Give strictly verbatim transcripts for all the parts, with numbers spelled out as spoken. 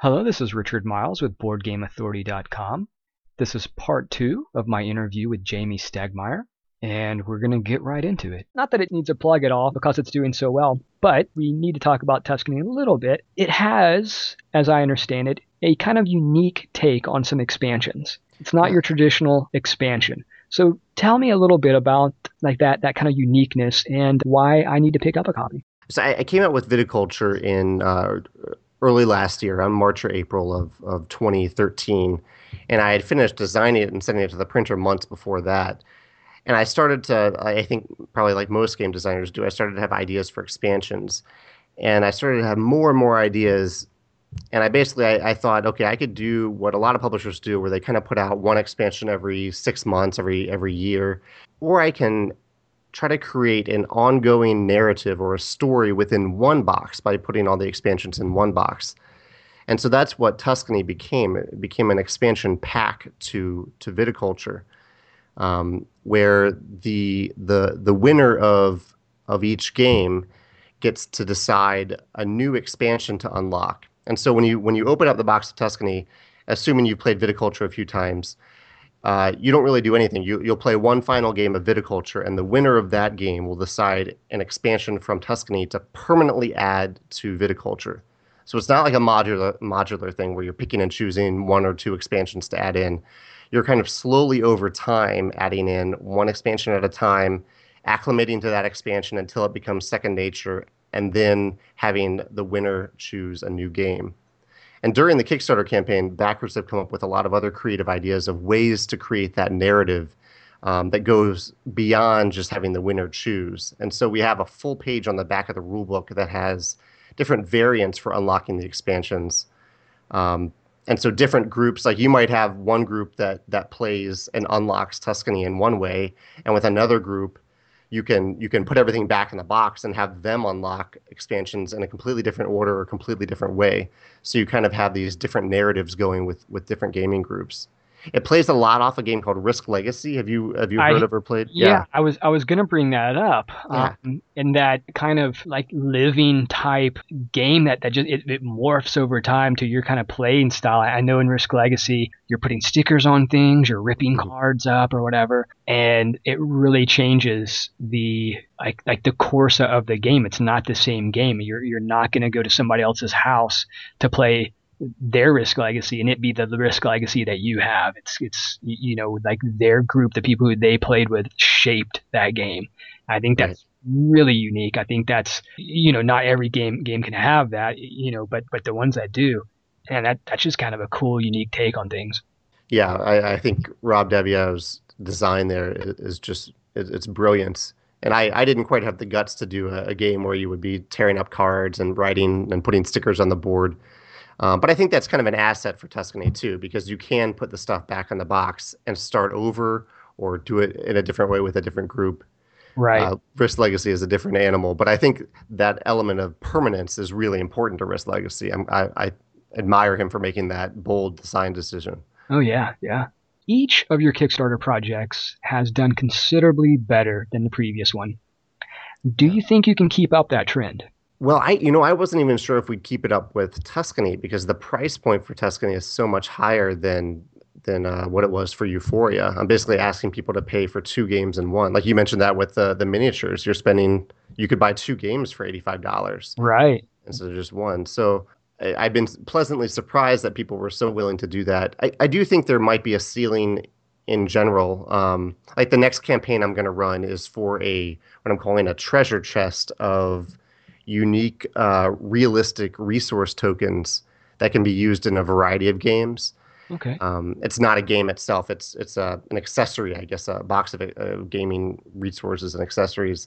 Hello, this is Richard Miles with board game authority dot com. This is part two of my interview with Jamey Stegmaier, and we're going to get right into it. Not that it needs a plug at all because it's doing so well, but we need to talk about Tuscany a little bit. It has, as I understand it, a kind of unique take on some expansions. It's not your traditional expansion. So tell me a little bit about like that that kind of uniqueness and why I need to pick up a copy. So I, I came out with Viticulture in uh, early last year, on March or April of, of twenty thirteen, and I had finished designing it and sending it to the printer months before that. And I started to, I think probably like most game designers do, I started to have ideas for expansions, and I started to have more and more ideas. And I basically, I, I thought, okay, I could do what a lot of publishers do, where they kind of put out one expansion every six months, every every year, or I can try to create an ongoing narrative or a story within one box by putting all the expansions in one box. And so that's what Tuscany became. It became an expansion pack to to Viticulture, um, where the the the winner of of each game gets to decide a new expansion to unlock. And so when you when you open up the box of Tuscany, assuming you've played Viticulture a few times, uh, you don't really do anything. You, you'll play one final game of Viticulture, and the winner of that game will decide an expansion from Tuscany to permanently add to Viticulture. So it's not like a modular modular thing where you're picking and choosing one or two expansions to add in. You're kind of slowly over time adding in one expansion at a time, acclimating to that expansion until it becomes second nature, and then having the winner choose a new game. And during the Kickstarter campaign, backers have come up with a lot of other creative ideas of ways to create that narrative um, that goes beyond just having the winner choose. And so we have a full page on the back of the rulebook that has different variants for unlocking the expansions. Um, and so different groups, like you might have one group that that plays and unlocks Tuscany in one way, and with another group, you can you can put everything back in the box and have them unlock expansions in a completely different order or completely different way. So you kind of have these different narratives going with with different gaming groups. It plays a lot off a game called Risk Legacy. Have you have you heard I of or played? yeah, Yeah. I was I was gonna bring that up. Yeah. Um, in that kind of like living type game that that just it, it morphs over time to your kind of playing style. I know in Risk Legacy you're putting stickers on things, you're ripping Mhm. cards up or whatever, and it really changes the like like the course of the game. It's not the same game. You're you're not gonna go to somebody else's house to play their Risk Legacy and it be the, the Risk Legacy that you have. It's it's you know like their group, the people who they played with, shaped that game. I think Right. that's really unique. I think that's you know not every game game can have that, you know, but but the ones that do, and that that's just kind of a cool, unique take on things. Yeah, I, I think Rob Daviau's design there is, is just it, it's brilliant. And I, I didn't quite have the guts to do a, a game where you would be tearing up cards and writing and putting stickers on the board. Um, but I think that's kind of an asset for Tuscany too, because you can put the stuff back in the box and start over or do it in a different way with a different group. Right. Uh, Risk Legacy is a different animal, but I think that element of permanence is really important to Risk Legacy. I'm, I, I admire him for making that bold design decision. Oh yeah, yeah. Each of your Kickstarter projects has done considerably better than the previous one. Do you think you can keep up that trend? Well, I you know I wasn't even sure if we'd keep it up with Tuscany because the price point for Tuscany is so much higher than than uh, what it was for Euphoria. I'm basically asking people to pay for two games in one. Like you mentioned that with the the miniatures, you're spending you could buy two games for eighty-five dollars Right. instead of just one. So I, I've been pleasantly surprised that people were so willing to do that. I, I do think there might be a ceiling in general. Um, like the next campaign I'm going to run is for a what I'm calling a treasure chest of unique, uh, realistic resource tokens that can be used in a variety of games. Okay. Um, it's not a game itself. It's it's a, an accessory, I guess, a box of uh, gaming resources and accessories.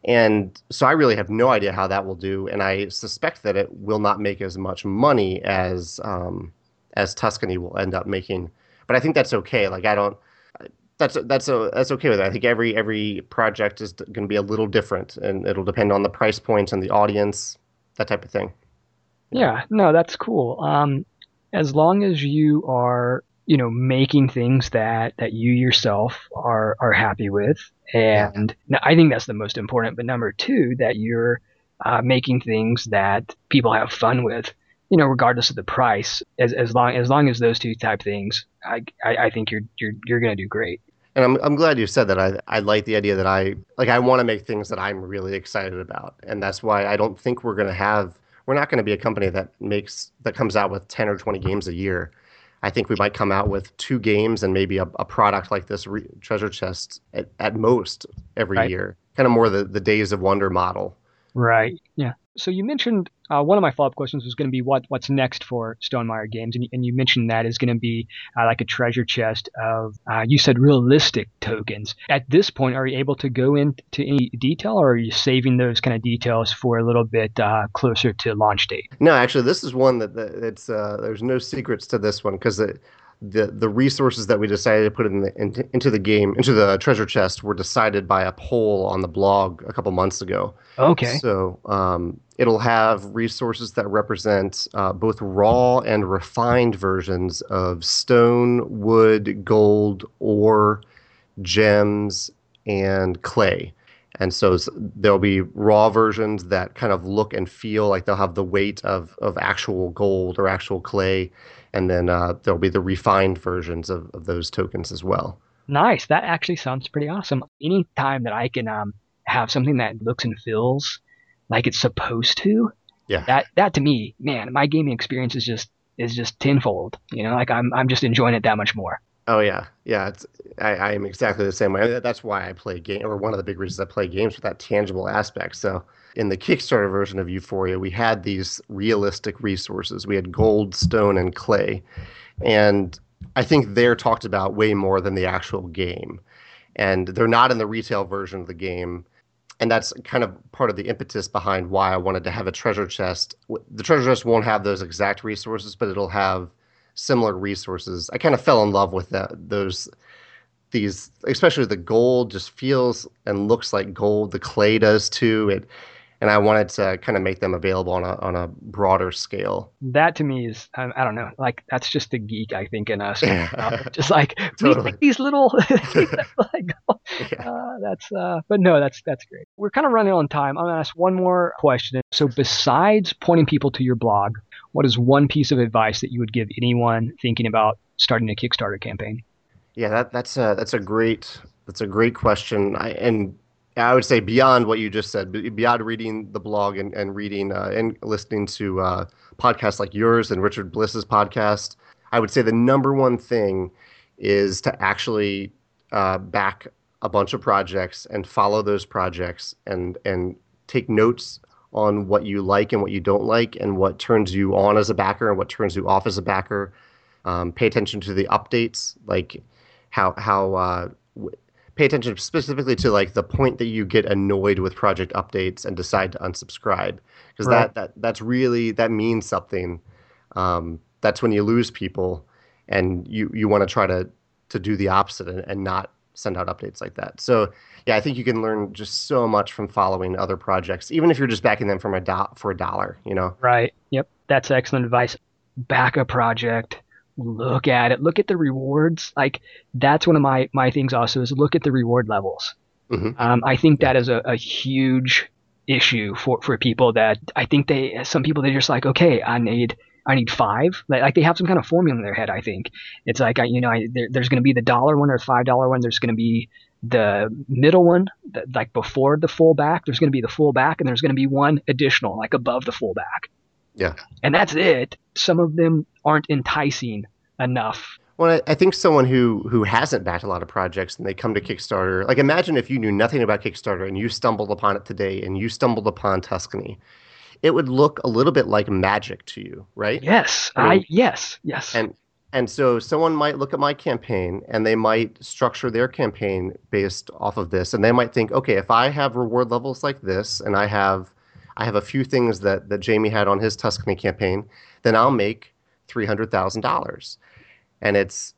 And so I really have no idea how that will do, and I suspect that it will not make as much money as um, as Tuscany will end up making. But I think that's okay. Like I don't. That's that's a, that's okay with it. I think every every project is going to be a little different, and it'll depend on the price point and the audience, that type of thing. Yeah. Yeah, no, that's cool. Um, as long as you are, you know, making things that that you yourself are are happy with, Yeah. and now, I think that's the most important. But number two, that you're uh, making things that people have fun with. you know, regardless of the price, as as long as long as those two type things, I I, I think you're you're you're gonna do great. And I'm I'm glad you said that. I I like the idea that I like I want to make things that I'm really excited about, and that's why I don't think we're going to have we're not going to be a company that makes that comes out with ten or twenty games a year. I think we might come out with two games and maybe a, a product like this re- treasure chest at, at most every Right. year. Kind of more the the Days of Wonder model. Right. Yeah. So you mentioned uh, one of my follow-up questions was going to be what what's next for Stonemaier Games, and, you- and you mentioned that is going to be uh, like a treasure chest of uh, you said realistic tokens. At this point, are you able to go into any detail, or are you saving those kind of details for a little bit uh, closer to launch date? No, actually, this is one that, that it's uh, there's no secrets to this one because the, the the resources that we decided to put in the, in, into the game into the treasure chest were decided by a poll on the blog a couple months ago. Okay. So um, it'll have resources that represent uh, both raw and refined versions of stone, wood, gold, ore, gems, and clay. And so s- there'll be raw versions that kind of look and feel like they'll have the weight of, of actual gold or actual clay. And then uh, there'll be the refined versions of, of those tokens as well. Nice. That actually sounds pretty awesome. Any time that I can um, have something that looks and feels like it's supposed to, Yeah. that that to me, man, my gaming experience is just is just tenfold. You know, like I'm I'm just enjoying it that much more. Oh yeah, yeah. It's I, I am exactly the same way. That's why I play game, or one of the big reasons I play games with that tangible aspect. So in the Kickstarter version of Euphoria, we had these realistic resources. We had gold, stone, and clay, and I think they're talked about way more than the actual game. And they're not in the retail version of the game. And that's kind of part of the impetus behind why I wanted to have a treasure chest. The treasure chest won't have those exact resources, but it'll have similar resources. I kind of fell in love with that those these, especially the gold just feels and looks like gold. The clay does too. It and I wanted to kind of make them available on a on a broader scale. That to me is I, I don't know, like that's just the geek I think in us. Uh, Yeah, just like we totally. like these little, like, Yeah. uh, that's uh, but no, that's that's great. We're kind of running on time. I'm gonna ask one more question. So besides pointing people to your blog, what is one piece of advice that you would give anyone thinking about starting a Kickstarter campaign? Yeah, that that's a that's a great that's a great question. I and I would say beyond what you just said, be- beyond reading the blog and and reading uh, and listening to uh, podcasts like yours and Richard Bliss's podcast, I would say the number one thing is to actually uh, back a bunch of projects and follow those projects and and take notes on what you like and what you don't like and what turns you on as a backer and what turns you off as a backer. Um, pay attention to the updates, like how how uh, w- pay attention specifically to like the point that you get annoyed with project updates and decide to unsubscribe because Right. that that that's really that means something. Um, that's when you lose people, and you you want to try to to do the opposite and, and not send out updates like that. So yeah, I think you can learn just so much from following other projects, even if you're just backing them from a do- for a dollar. You know. Right. Yep. That's excellent advice. Back a project. Look at it. Look at the rewards. Like that's one of my my things also is look at the reward levels. Hmm. Um, I think Yeah. that is a, a huge issue for, for people that I think they some people they're just like okay I need I need five like, like they have some kind of formula in their head. I think it's like I, you know I, there, there's going to be the dollar one or five dollar one. There's going to be the middle one that, like before the full back. There's going to be the full back and there's going to be one additional like above the full back Yeah. and that's it. Some of them aren't enticing enough. Well, I, I think someone who who hasn't backed a lot of projects and they come to Kickstarter, like imagine if you knew nothing about Kickstarter and you stumbled upon it today and you stumbled upon Tuscany, it would look a little bit like magic to you, right? Yes, I I mean, yes yes and and so someone might look at my campaign and they might structure their campaign based off of this, and they might think, okay, if I have reward levels like this and I have I have a few things that that Jamie had on his Tuscany campaign, then I'll make three hundred thousand dollars. And it's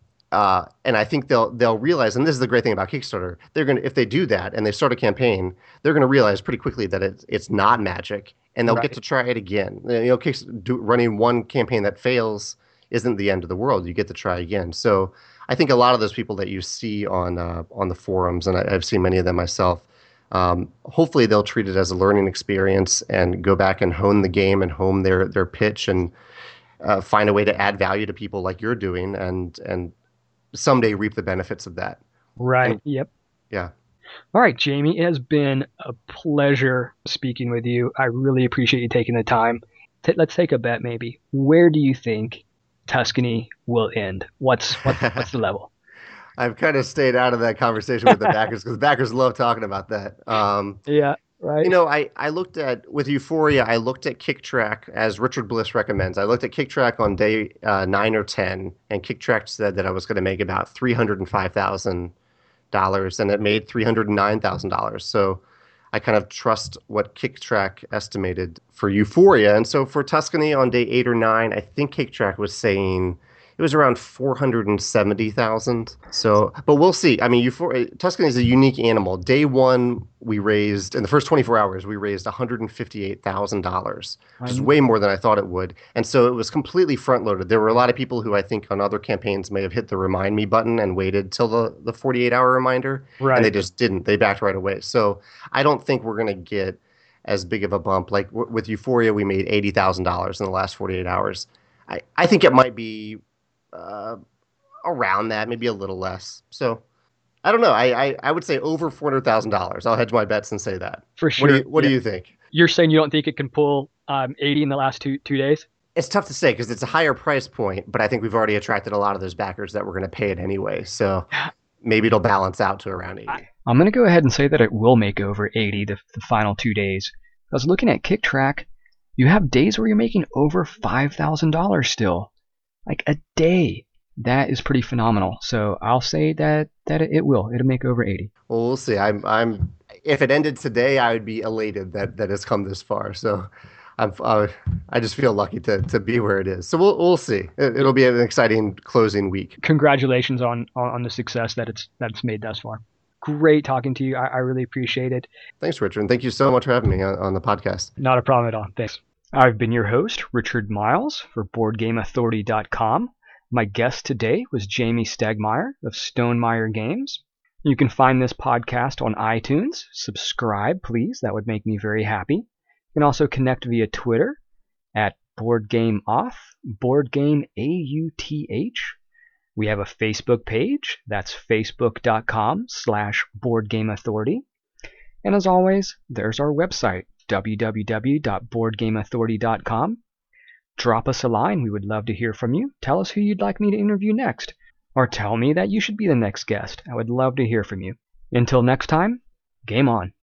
uh, and I think they'll they'll realize, and this is the great thing about Kickstarter, they're gonna if they do that and they start a campaign, they're gonna realize pretty quickly that it's it's not magic, and they'll get right. to try it again. You know, Kicks, do, running one campaign that fails isn't the end of the world. You get to try again. So I think a lot of those people that you see on uh, on the forums, and I, I've seen many of them myself, Um, hopefully they'll treat it as a learning experience and go back and hone the game and hone their their pitch and uh, find a way to add value to people like you're doing and and someday reap the benefits of that. Right. And, yep. Yeah. All right, Jamie, it has been a pleasure speaking with you. I really appreciate you taking the time. T- let's take a bet maybe. Where do you think Tuscany will end? What's what's, what's the level? I've kind of stayed out of that conversation with the backers because backers love talking about that. Um, yeah, right. You know, I, I looked at, with Euphoria, I looked at KickTrack as Richard Bliss recommends. I looked at KickTrack on day uh, nine or ten, and KickTrack said that I was going to make about three hundred five thousand dollars, and it made three hundred nine thousand dollars. So I kind of trust what KickTrack estimated for Euphoria. And so for Tuscany on day eight or nine, I think KickTrack was saying it was around four hundred seventy thousand. So, but we'll see. I mean, Euphoria, Tuscany is a unique animal. Day one, we raised, in the first twenty-four hours, we raised one hundred fifty-eight thousand dollars, which is way more than I thought it would. And so it was completely front loaded. There were a lot of people who I think on other campaigns may have hit the remind me button and waited till the, the forty-eight hour reminder. Right. And they just didn't. They backed right away. So I don't think we're going to get as big of a bump. Like w- with Euphoria, we made eighty thousand dollars in the last forty-eight hours. I, I think it might be Uh, around that, maybe a little less. So I don't know. I I, I would say over four hundred thousand dollars. I'll hedge my bets and say that. For sure. What do you What yeah. do you think? You're saying you don't think it can pull um, eighty in the last two two days? It's tough to say because it's a higher price point, but I think we've already attracted a lot of those backers that were going to pay it anyway. So maybe it'll balance out to around eighty. I, I'm going to go ahead and say that it will make over eighty the, the final two days. I was looking at KickTrack. You have days where you're making over five thousand dollars still. Like a day. That is pretty phenomenal. So I'll say that that it will. It'll make over eighty. Well, we'll see. I'm I'm. If it ended today, I would be elated that that it's come this far. So, I'm. Uh, I just feel lucky to to be where it is. So we'll we'll see. It, it'll be an exciting closing week. Congratulations on, on on the success that it's that it's made thus far. Great talking to you. I, I really appreciate it. Thanks, Richard. And thank you so much for having me on, on the podcast. Not a problem at all. Thanks. I've been your host, Richard Miles, for board game authority dot com. My guest today was Jamie Stegmaier of Stonemaier Games. You can find this podcast on iTunes. Subscribe, please. That would make me very happy. You can also connect via Twitter at BoardGameAuth, BoardGameAuth. We have a Facebook page. That's facebook.com slash BoardGameAuthority. And as always, there's our website, w w w dot board game authority dot com. Drop us a line. We would love to hear from you. Tell us who you'd like me to interview next. Or tell me that you should be the next guest. I would love to hear from you. Until next time, game on.